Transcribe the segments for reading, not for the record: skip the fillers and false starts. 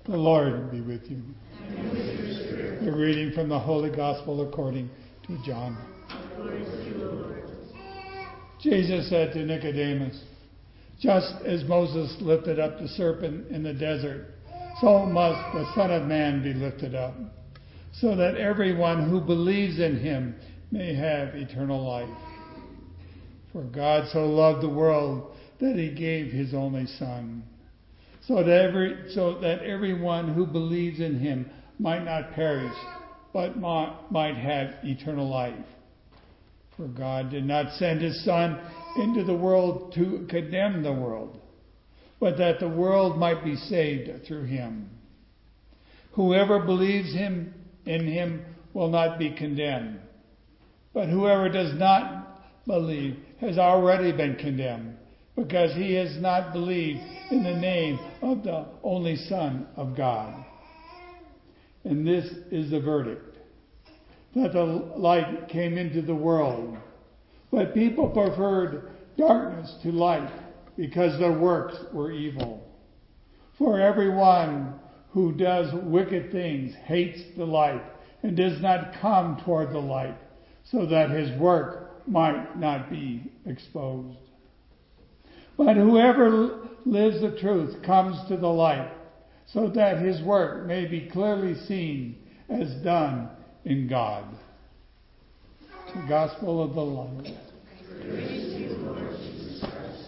The Lord be with you. And with your spirit. A reading from the Holy Gospel according to John. Glory to you, Lord. Jesus said to Nicodemus, "Just as Moses lifted up the serpent in the desert, so must the Son of Man be lifted up, so that everyone who believes in him may have eternal life. For God so loved the world that he gave his only Son, so that everyone who believes in him might not perish, but might have eternal life. For God did not send his Son into the world to condemn the world, but that the world might be saved through him. Whoever believes in him will not be condemned, but whoever does not believe has already been condemned, because he has not believed in the name of the only Son of God. And this is the verdict, that the light came into the world, but people preferred darkness to light because their works were evil. For everyone who does wicked things hates the light and does not come toward the light, so that his work might not be exposed. But whoever lives the truth comes to the light, so that his work may be clearly seen as done in God." The Gospel of the Lord. Praise to you, Lord Jesus Christ.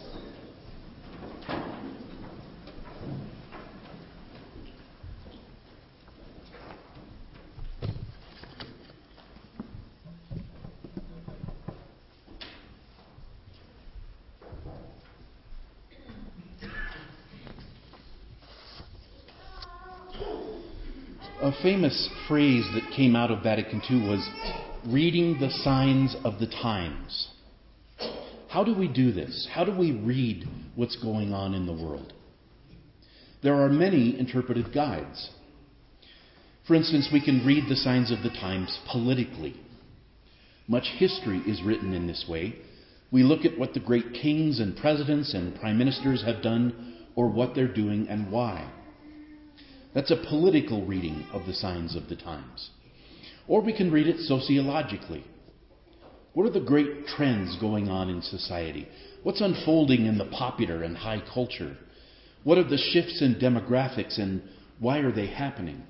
A famous phrase that came out of Vatican II was reading the signs of the times. How do we do this? How do we read what's going on in the world? There are many interpretive guides. For instance, we can read the signs of the times politically. Much history is written in this way. We look at what the great kings and presidents and prime ministers have done, or what they're doing and why. That's a political reading of the signs of the times. Or we can read it sociologically. What are the great trends going on in society? What's unfolding in the popular and high culture? What are the shifts in demographics and why are they happening?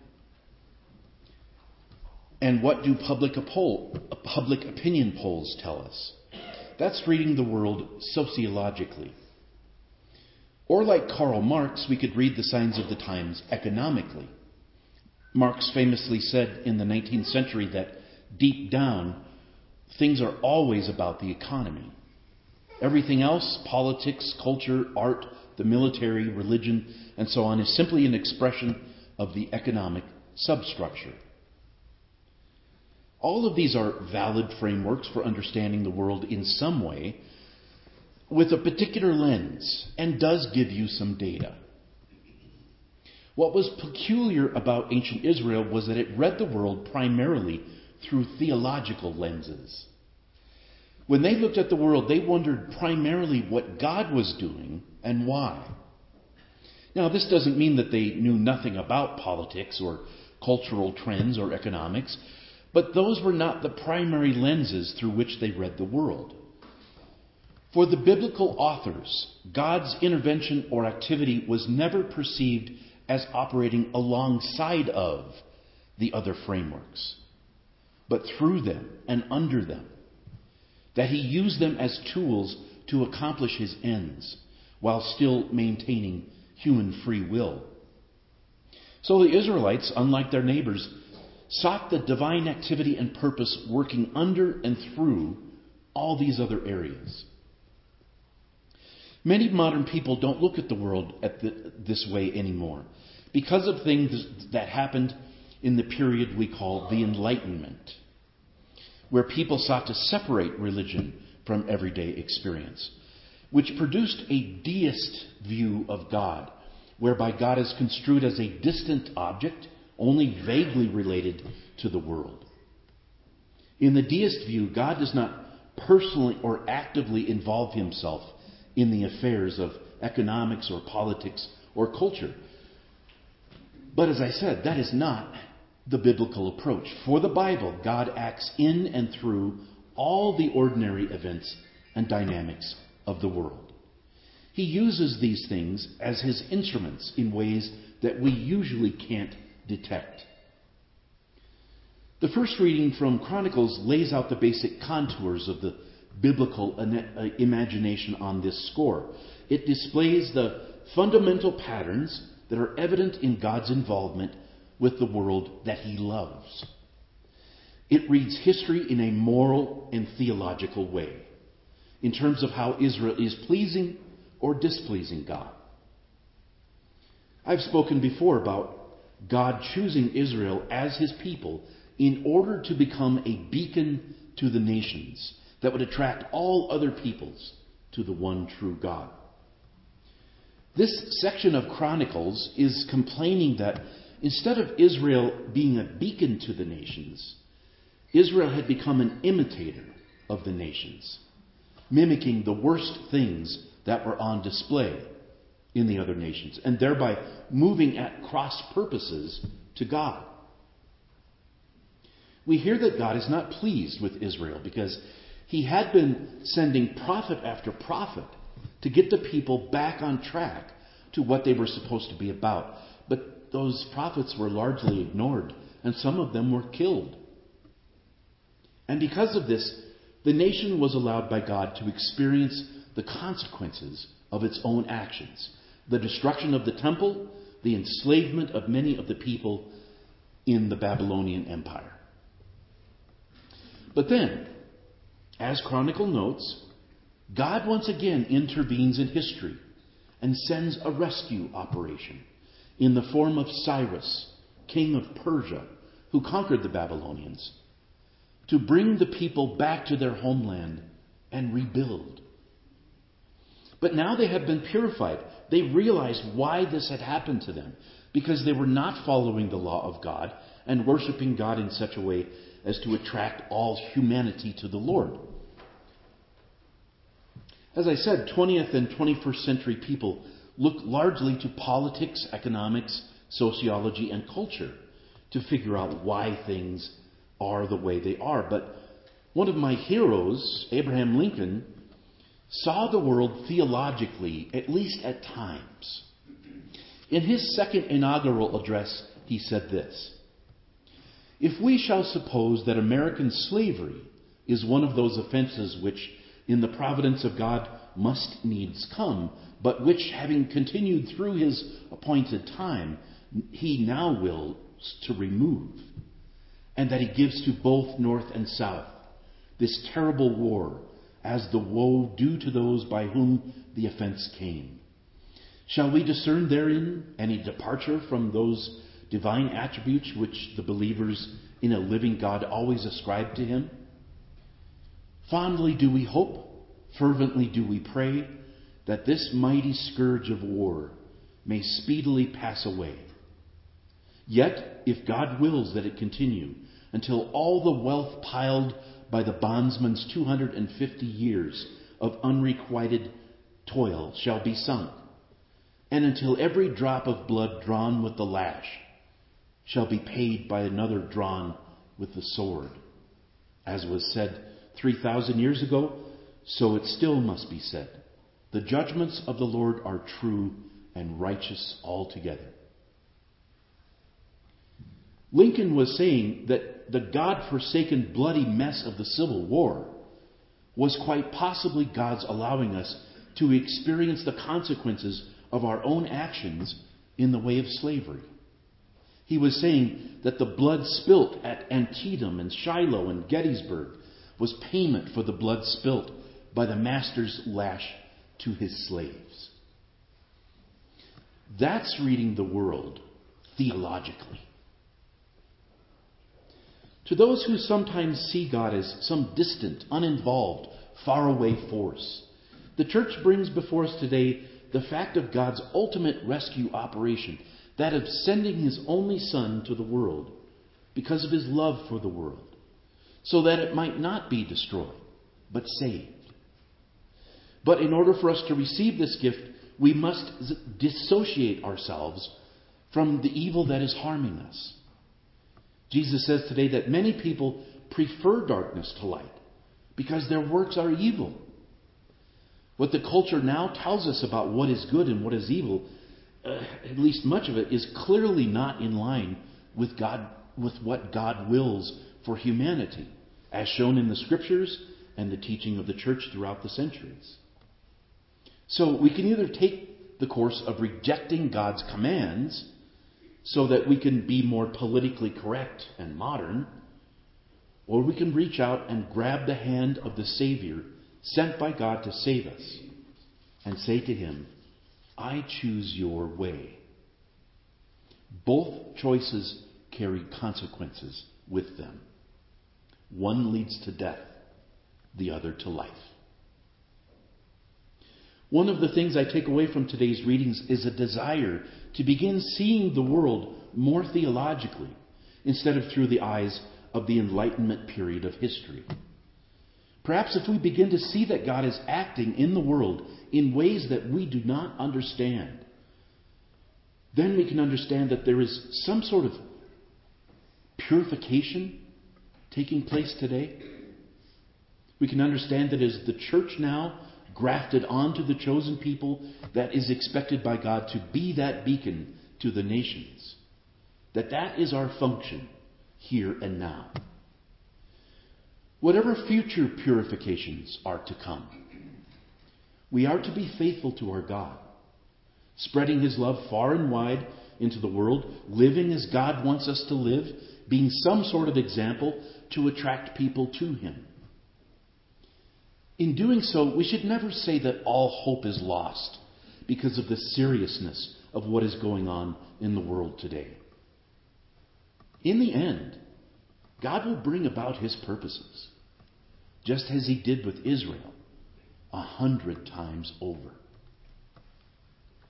And what do public opinion polls tell us? That's reading the world sociologically. Or like Karl Marx, we could read the signs of the times economically. Marx famously said in the 19th century that deep down, things are always about the economy. Everything else, politics, culture, art, the military, religion, and so on, is simply an expression of the economic substructure. All of these are valid frameworks for understanding the world in some way, with a particular lens, and does give you some data. What was peculiar about ancient Israel was that it read the world primarily through theological lenses. When they looked at the world, they wondered primarily what God was doing and why. Now, this doesn't mean that they knew nothing about politics or cultural trends or economics, but those were not the primary lenses through which they read the world. For the biblical authors, God's intervention or activity was never perceived as operating alongside of the other frameworks, but through them and under them. That he used them as tools to accomplish his ends while still maintaining human free will. So the Israelites, unlike their neighbors, sought the divine activity and purpose working under and through all these other areas. Many modern people don't look at the world this way anymore because of things that happened in the period we call the Enlightenment, where people sought to separate religion from everyday experience, which produced a deist view of God, whereby God is construed as a distant object, only vaguely related to the world. In the deist view, God does not personally or actively involve himself in the affairs of economics or politics or culture. But as I said, that is not the biblical approach. For the Bible, God acts in and through all the ordinary events and dynamics of the world. He uses these things as his instruments in ways that we usually can't detect. The first reading from Chronicles lays out the basic contours of the biblical imagination on this score. It displays the fundamental patterns that are evident in God's involvement with the world that he loves. It reads history in a moral and theological way, in terms of how Israel is pleasing or displeasing God. I've spoken before about God choosing Israel as his people in order to become a beacon to the nations that would attract all other peoples to the one true God. This section of Chronicles is complaining that instead of Israel being a beacon to the nations, Israel had become an imitator of the nations, mimicking the worst things that were on display in the other nations, and thereby moving at cross purposes to God. We hear that God is not pleased with Israel because he had been sending prophet after prophet to get the people back on track to what they were supposed to be about. But those prophets were largely ignored, and some of them were killed. And because of this, the nation was allowed by God to experience the consequences of its own actions. The destruction of the temple, the enslavement of many of the people in the Babylonian Empire. But then, as Chronicle notes, God once again intervenes in history and sends a rescue operation in the form of Cyrus, king of Persia, who conquered the Babylonians, to bring the people back to their homeland and rebuild. But now they have been purified. They realized why this had happened to them, because they were not following the law of God and worshiping God in such a way as to attract all humanity to the Lord. As I said, 20th and 21st century people look largely to politics, economics, sociology, and culture to figure out why things are the way they are. But one of my heroes, Abraham Lincoln, saw the world theologically, at least at times. In his second inaugural address, he said this: "If we shall suppose that American slavery is one of those offenses which, in the providence of God, must needs come, but which, having continued through his appointed time, he now wills to remove, and that he gives to both North and South this terrible war as the woe due to those by whom the offense came. Shall we discern therein any departure from those divine attributes which the believers in a living God always ascribe to him? Fondly do we hope, fervently do we pray, that this mighty scourge of war may speedily pass away. Yet, if God wills that it continue until all the wealth piled by the bondsman's 250 years of unrequited toil shall be sunk, and until every drop of blood drawn with the lash shall be paid by another drawn with the sword, as was said 3,000 years ago, so it still must be said, the judgments of the Lord are true and righteous altogether." Lincoln was saying that the God-forsaken bloody mess of the Civil War was quite possibly God's allowing us to experience the consequences of our own actions in the way of slavery. He was saying that the blood spilt at Antietam and Shiloh and Gettysburg was payment for the blood spilt by the master's lash to his slaves. That's reading the world theologically. To those who sometimes see God as some distant, uninvolved, faraway force, the church brings before us today the fact of God's ultimate rescue operation, that of sending his only Son to the world because of his love for the world, so that it might not be destroyed, but saved. But in order for us to receive this gift, we must dissociate ourselves from the evil that is harming us. Jesus says today that many people prefer darkness to light because their works are evil. What the culture now tells us about what is good and what is evil, at least much of it, is clearly not in line with what God wills for humanity, as shown in the Scriptures and the teaching of the church throughout the centuries. So we can either take the course of rejecting God's commands so that we can be more politically correct and modern, or we can reach out and grab the hand of the Savior sent by God to save us and say to Him, I choose your way. Both choices carry consequences with them. One leads to death, the other to life. One of the things I take away from today's readings is a desire to begin seeing the world more theologically instead of through the eyes of the Enlightenment period of history. Perhaps if we begin to see that God is acting in the world in ways that we do not understand, then we can understand that there is some sort of purification taking place today. We can understand that as the church now grafted onto the chosen people that is expected by God to be that beacon to the nations, that is our function here and now. Whatever future purifications are to come, we are to be faithful to our God, spreading His love far and wide into the world, living as God wants us to live, being some sort of example to attract people to Him. In doing so, we should never say that all hope is lost because of the seriousness of what is going on in the world today. In the end, God will bring about His purposes, just as He did with Israel 100 times over.